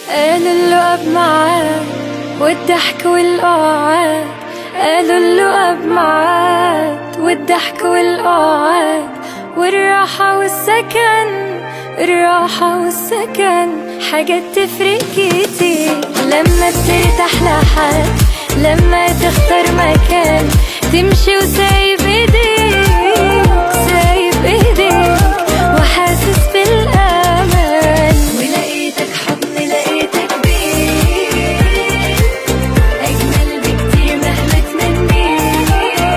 قالوا اللقب معاد والضحك والقعاد، قالوا اللقب معاد والضحك والقعاد، والراحة والسكن، الراحة والسكن حاجات تفرق كتير. لما ترتاح لحد، لما تختار مكان، تمشي وسايب ايديك، سايب ايديك وحاسس بالامان. ولقيتك حضن، لقيتك بيت اجمل بكتير مهما تمنيت.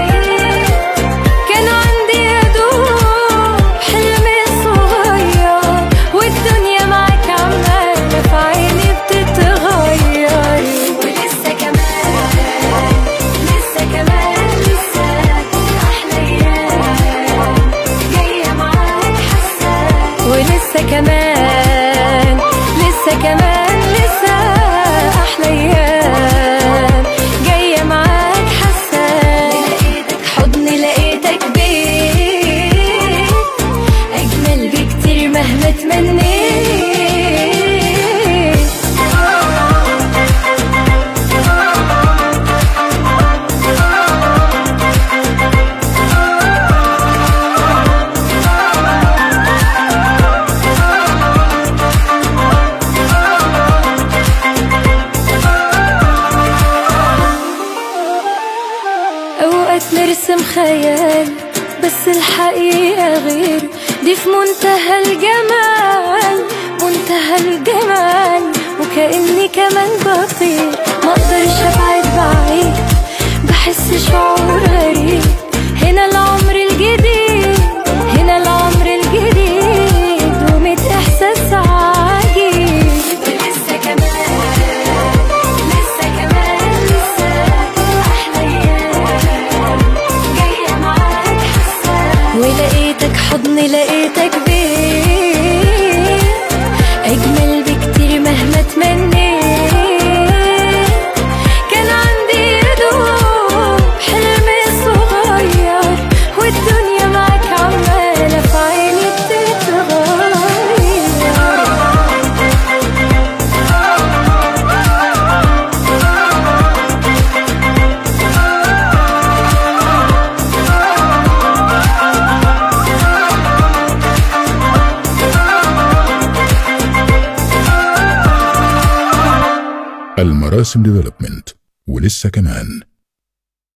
كان عندي يا دوب حلم صغير، والدنيا معاك عمالة في عيني بتتغير. ولسه كمان، لسه كمان، لسه احلى ايام جاية معاك حاساك. ولسه كمان، لسه كمان، لسه احلى ايام جاية معاك حاساك. لقيتك حضن، لقيتك بيت اجمل بكتير مهما تمنيت. اوقات نرسم خيال بس الحقيقة غير، دي في منتهى الجمال، منتهى الجمال. وكأني كمان بطير، مقدرش ابعد بعيد، بحس شعور غريب. هنا العمر الجديد، هنا العمر الجديد، ومت احساس عجيب. ولسه كمان، لسه كمان، لسه احلى ايام جاية معاك حاساك. ولقيتك حضن، لقيتك بيت اجمل بكتير مهما تمنيت. كان عندي يا دوب حلم صغير، والدنيا معاك عمالة في عيني بتتغير. المراسم ديفلوبمنت ولسه كمان.